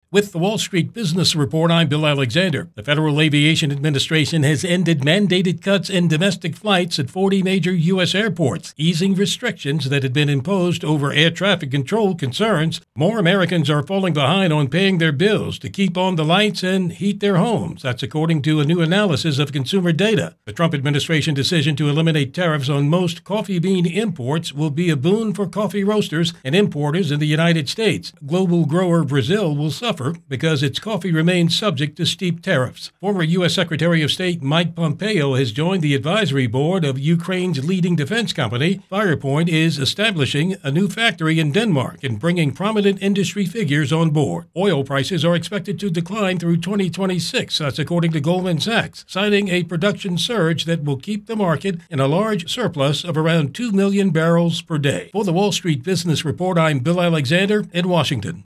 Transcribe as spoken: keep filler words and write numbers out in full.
With the Wall Street Business Report, I'm Bill Alexander. The Federal Aviation Administration has ended mandated cuts in domestic flights at forty major U S airports, easing restrictions that had been imposed over air traffic control concerns. More Americans are falling behind on paying their bills to keep on the lights and heat their homes. That's according to a new analysis of consumer data. The Trump administration decision to eliminate tariffs on most coffee bean imports will be a boon for coffee roasters and importers in the United States. Global grower Brazil will suffer because its coffee remains subject to steep tariffs. Former U S Secretary of State Mike Pompeo has joined the advisory board of Ukraine's leading defense company. Firepoint is establishing a new factory in Denmark and bringing prominent industry figures on board. Oil prices are expected to decline through twenty twenty-six, that's according to Goldman Sachs, citing a production surge that will keep the market in a large surplus of around two million barrels per day. For the Wall Street Business Report, I'm Bill Alexander in Washington.